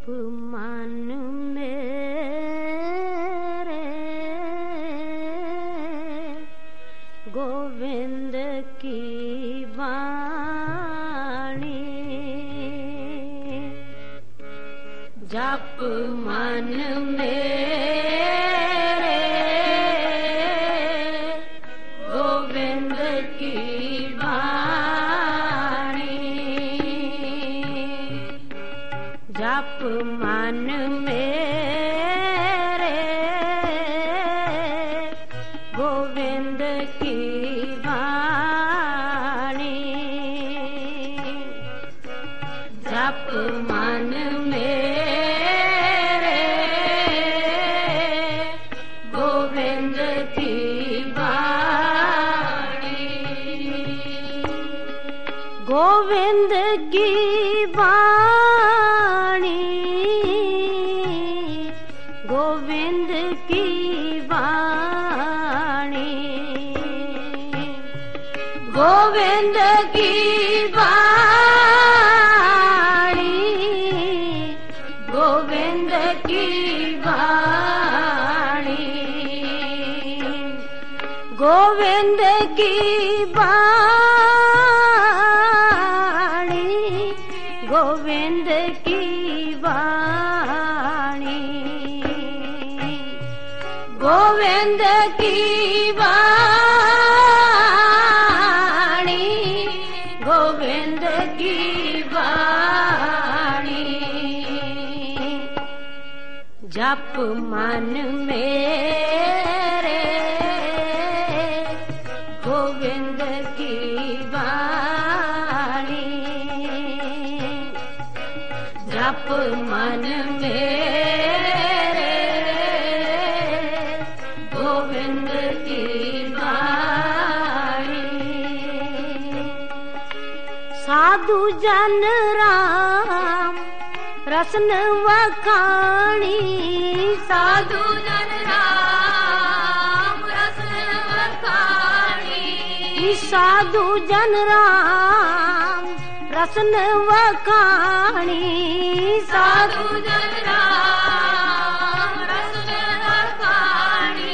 मन मेरे गोविंद की वाणी जप मन मेरे गोविंद की वाणी जप मन मेरे गोविंद की वाणी जप मन मेरे गोविंद की वाणी गोविंद की वाणी गोविंद की वाणी गोविंद की वाणी गोविंद की वाणी गोविंद की वाणी गोविंद की वाणी गोविंद की वाणी गोविंद की वाणी जप मन मेरे गोविंद की वाणी जप मन मेरे गोविंद की वाणी साधु जन राम रसन वखाणी साधु जन राम रसन वखाणी साधु जन राम रसन वखाणी साधु जन राम